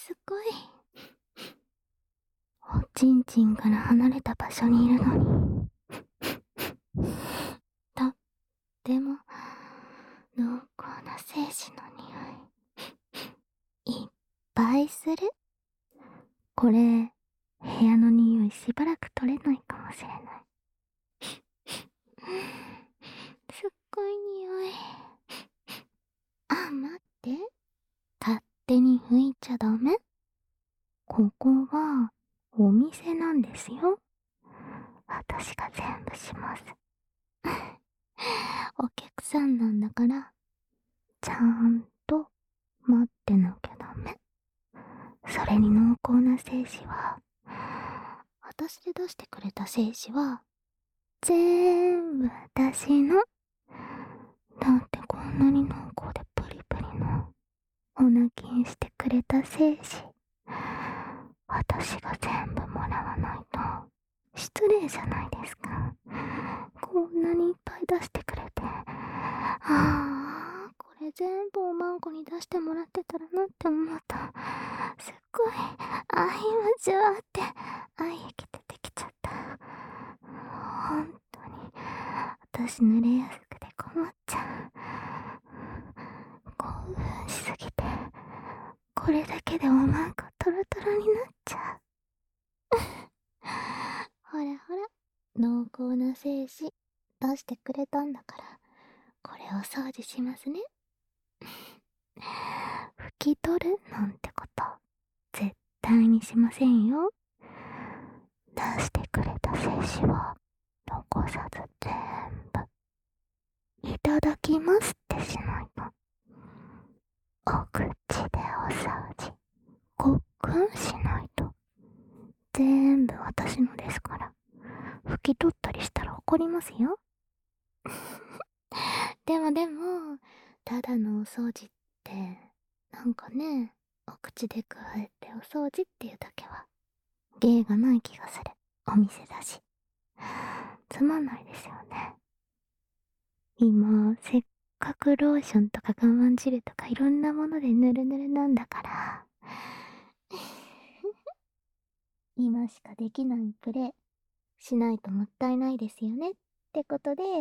すごい。おちんちんから離れた場所にいるのに、とっても濃厚な精子の匂い、いっぱいする。これ、部屋の匂いしばらく取れないかもしれない。すっごい匂い。あ、待って。勝手に拭いちゃダメ。ここは、お店なんですよ。私が全部します。お客さんなんだから、ちゃんと待ってなきゃダメ。それに濃厚な精子は、私で出してくれた精子は、全部私の。だってこんなに濃厚でプリプリの、お泣きにしてくれた精子、私が全部もらわないと、失礼じゃないですか。こんなにいっぱい出してくれて。これ全部おまんこに出してもらってたらなって思うと、すっごい、今じゅわって愛液出てきちゃった。本当に、私濡れやすくて困っちゃう。興奮しすぎて、これだけでおまんこトロトロになっちゃう。ほらほら、濃厚な精子出してくれたんだから、これを掃除しますね。拭き取るなんてこと絶対にしませんよ。出してくれた精子は残さず全部いただきますってしないと、お口でお掃除ごっくんしないと、全部私のですから。拭き取ったりしたら怒りますよ。でも、ただのお掃除って、なんかね、お口で加えてお掃除っていうだけは、芸がない気がする。お店だし。つまんないですよね。今、せっかくローションとか我慢汁とかいろんなものでヌルヌルなんだから、今しかできないプレイしないともったいないですよねってことで、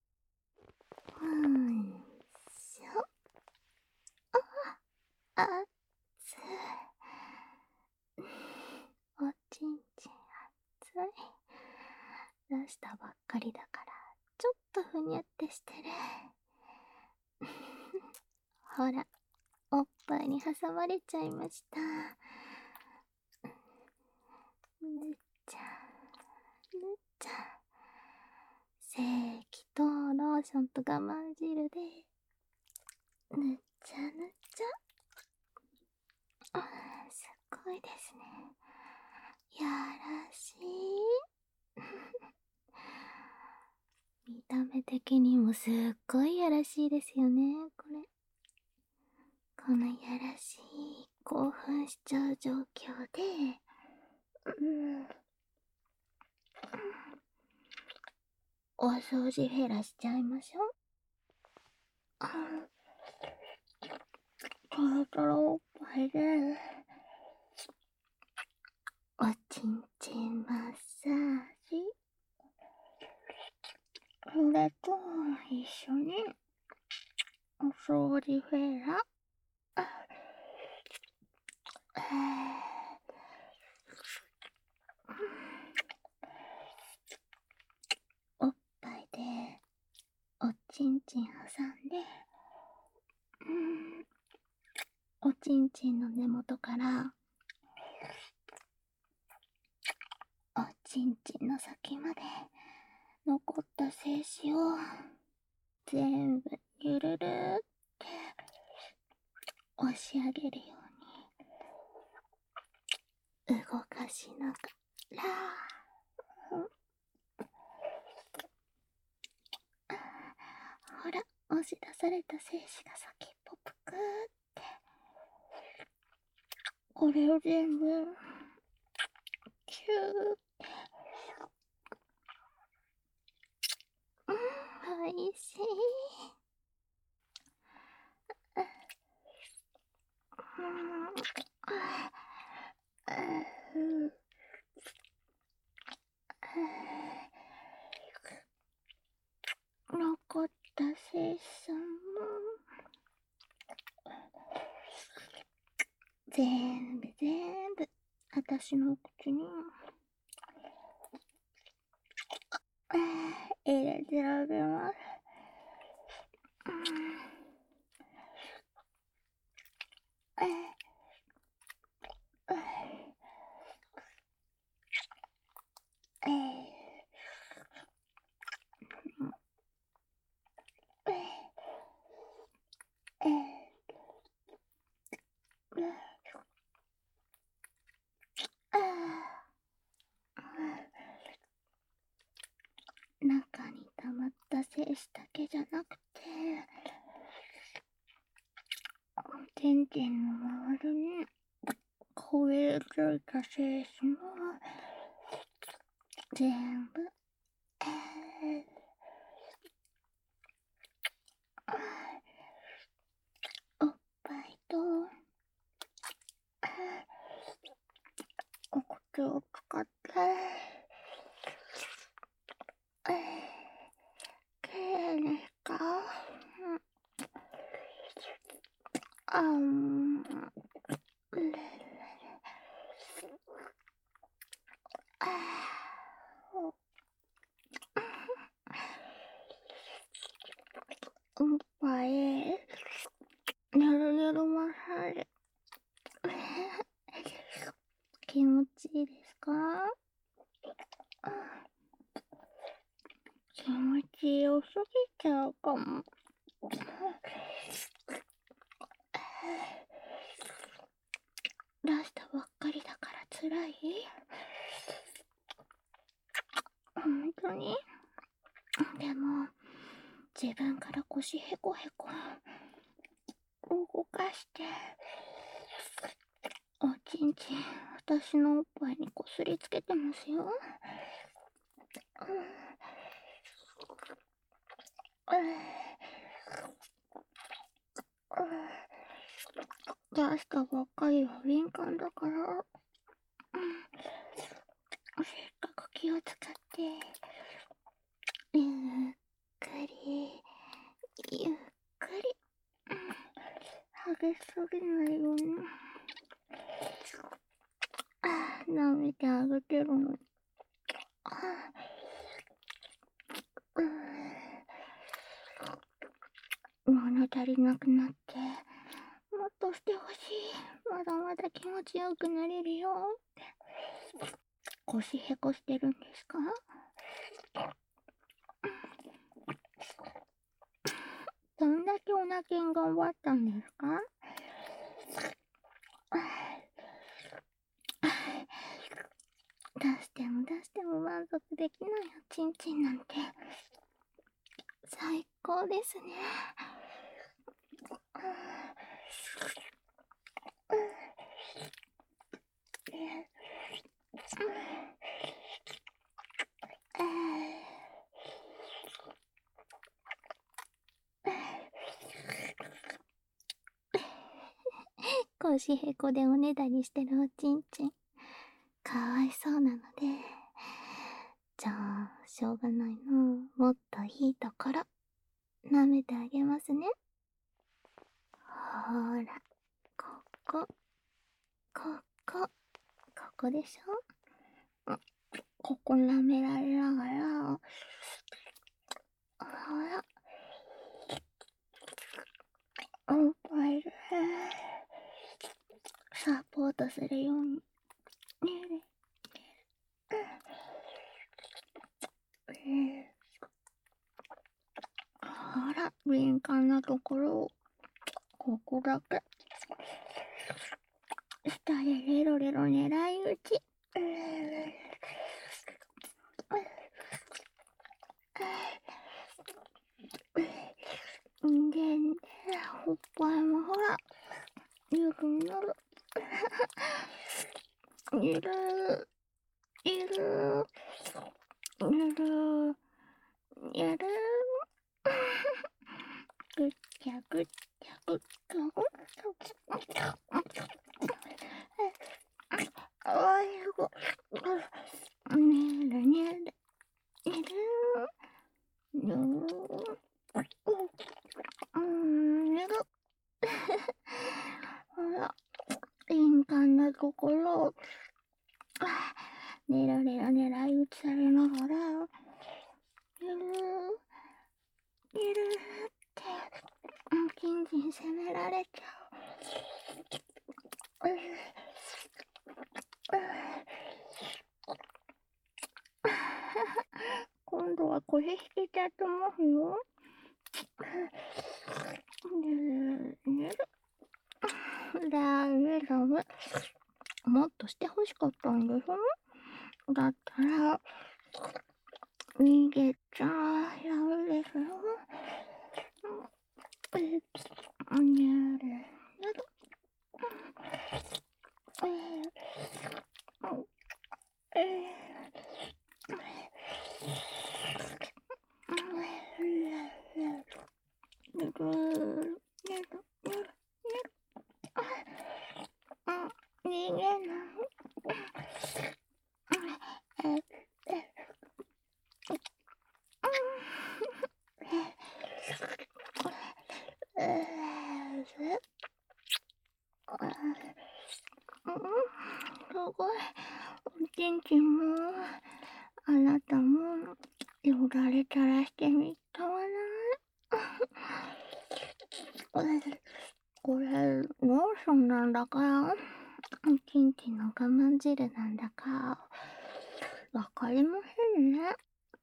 しょ。あつい。おちんちん熱い。出したばっかりだから、ちょっとふにゃってしてる。ほら、おっぱいに挟まれちゃいました。ぬっちゃん、ぬっちゃん。精液とローションと我慢汁で、ぬっちゃぬっちゃ。すっごいですね。やらしい。見た目的にもすっごいやらしいですよね、これ。このやらしい興奮しちゃう状況で、お掃除減らしちゃいましょう。トロトロおっぱいで、おちんちんマッサージ。でと一緒にお掃除フェラ。おっぱいでおちんちん挟んで、おちんちんの根元からおちんちんの先まで残った精子を全部ゆるるって押し上げるように動かしながら、ほら、押し出された精子が先っぽぷくーって、これを全部キューって、おいしい。 全部私の口に入れてあげます。中に溜まった精子だけじゃなくて、てんてんの周りにこびりついた精子も全部おっぱいとお口を使ってきれいですか？おっぱいぬるぬるマッサージ気持ちいいですか？気持ちよすぎちゃうかも。出したばっかりだからつらい？本当に？でも自分から腰へこへこ動かしておちんちん私のおっぱいにこすりつけてますよ。出したばっかりは敏感だから、せっかく気を使ってゆっくりゆっくり激しすぎないように舐めてあげてるのに物足りなくなってもっとしてほしい、まだまだ気持ちよくなれるよって腰へこしてるんですか？どんだけおなけん頑張ったんですか？出しても満足できないおちんちんなんて最高ですね。腰へこでおねだりしてるおちんちんかわいそうなので、じゃあしょうがないの、もっといいところ舐めてあげますね。ほーら、ここここでしょ。ここ舐められながら、ほらおっぱいでサポートするようにほら敏感なところをここだけ下でレロレロ狙い撃ち。でおっぱいもほらゆるゆるゆるゆるゆるゆるぐっちゃぐっちゃぐっちゃぐっちゃおいしごねるねるねるねるねるほらいいなところ、ねらねら狙い撃ちされながら、ゆるゆるって、キンキン攻められちゃう。今度は腰引けちゃうと思うよ。ダメダメ。もっとしてほしかったんでしょ。だったら、逃げちゃダメですよ。逃げない。すごい。おちんちんも、あなたも、よだれ垂らしてみたわな。これ、ローションなんだか、おちんちんの我慢汁なんだか、わかりませんね。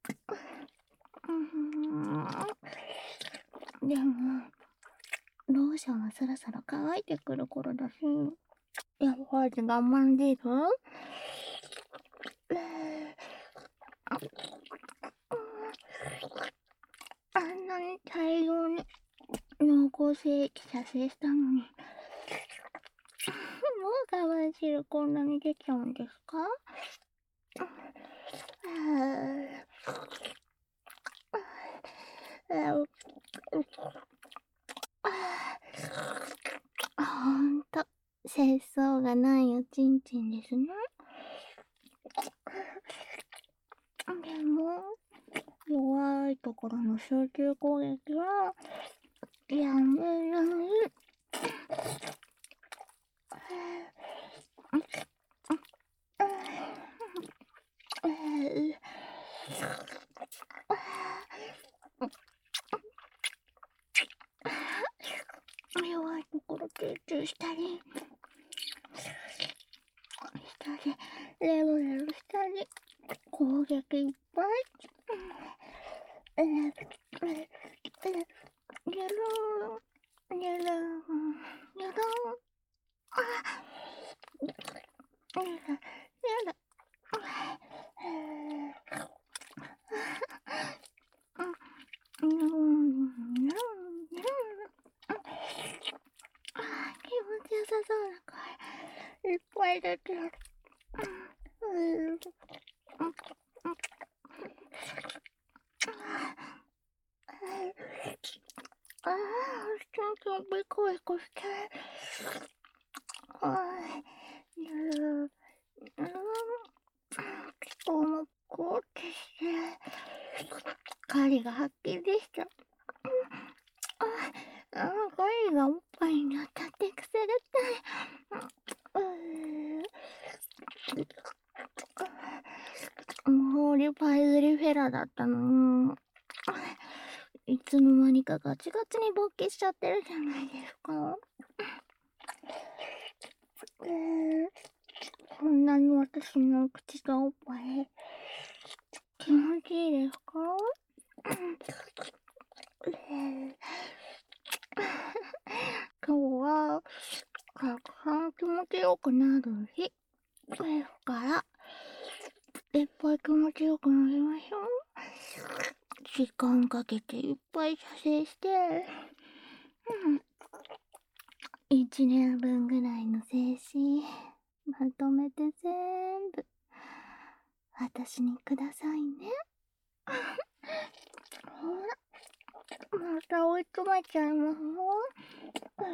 でも、ローションはそろそろ乾いてくる頃だし、やっぱり我慢汁あんなに大量に濃厚精液射精したのに、もう我慢汁こんなに出ちゃうんですか？ほんと、節操がないおちんちんですね。でも、弱いところの集中攻撃は、やめない。弱いところ集中したり、下でレロレロしたり、攻撃いっぱい。やろう、やろう、やろう。やだ。気持ちよさそうな声いっぱい出てる。ちょっとビコビコして。このこうってして、狩りがはっきりしちゃう。狩りがおっぱいに当たってくせがたい。もうリパイズリフェラだったのに、いつの間にかガチガチに勃起しちゃってるじゃないですか。こんなに私の口とおっぱい気持ちいいですか？今日はたくさん気持ちよくなる日ですから、いっぱい気持ちよくなりましょう。時間かけていっぱい射精して、1年分ぐらいの精子まとめて全部私にくださいね。ほら、また追い詰めちゃいますよ。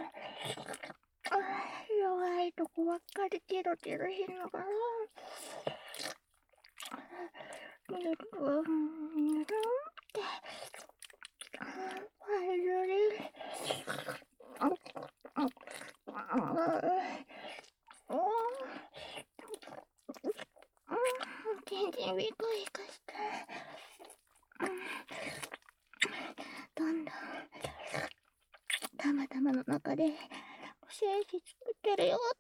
弱いとこばっかりチロチロしながら、ってパイルリ頭の中で精子作ってるよって、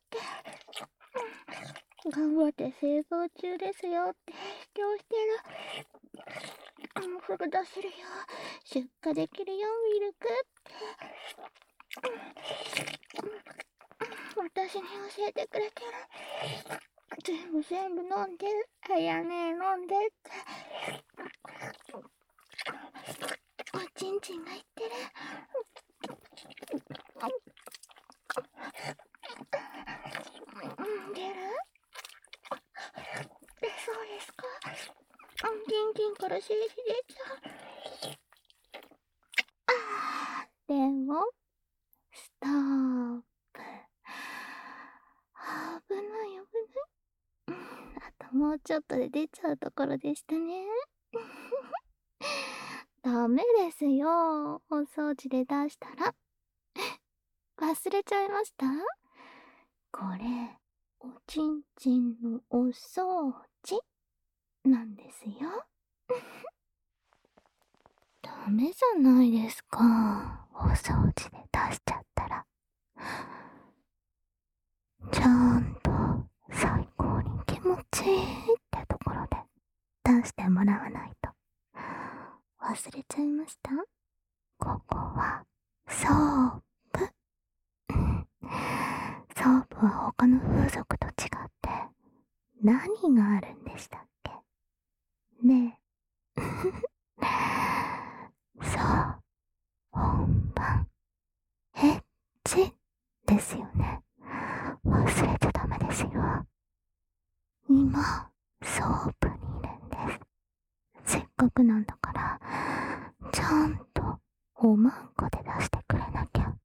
頑張って製造中ですよって主張してる。もうすぐ出せるよ、出荷できるよミルクって私に教えてくれてる。全部飲んで、あやね飲んでっておちんちんが言ってる。出る？そうですか。キンキンから精子出ちゃう。でもストップ。危ない危ない。あともうちょっとで出ちゃうところでしたね。ダメですよ、お掃除で出したら。忘れちゃいました？これおちんちんのお掃除なんですよ。ダメじゃないですか、お掃除で出しちゃったら。ちゃんと最高に気持ちいいってところで出してもらわないと。忘れちゃいました？ここはソープ。ソープは他の風俗と違って何があるんでしたっけねえ。そう、本番エッチですよね。忘れちゃダメですよ。今ソープにいるんです。せっかくなんだからちゃんとおまんこで出してくれなきゃ。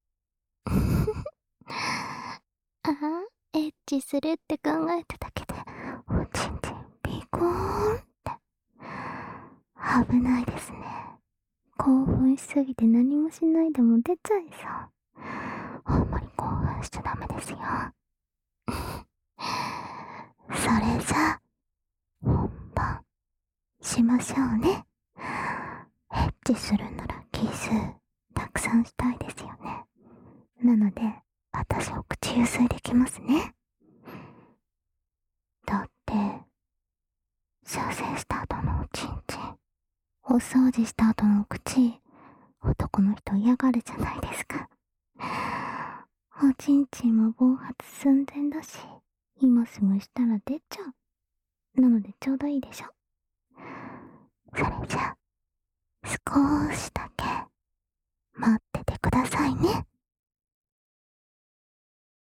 ああ、エッチするって考えただけでおちんちんビコーンって。危ないですね。興奮しすぎて何もしないでも出ちゃいそう。あんまり興奮しちゃダメですよ。それじゃ本番しましょうね。エッチするならキスたくさんしたいですよね。なので私お口ゆすいできますね。だって射精した後のおちんちん、お掃除した後のお口、男の人嫌がるじゃないですか。おちんちんも暴発寸前だし、今すぐしたら出ちゃう。なのでちょうどいいでしょ。それじゃ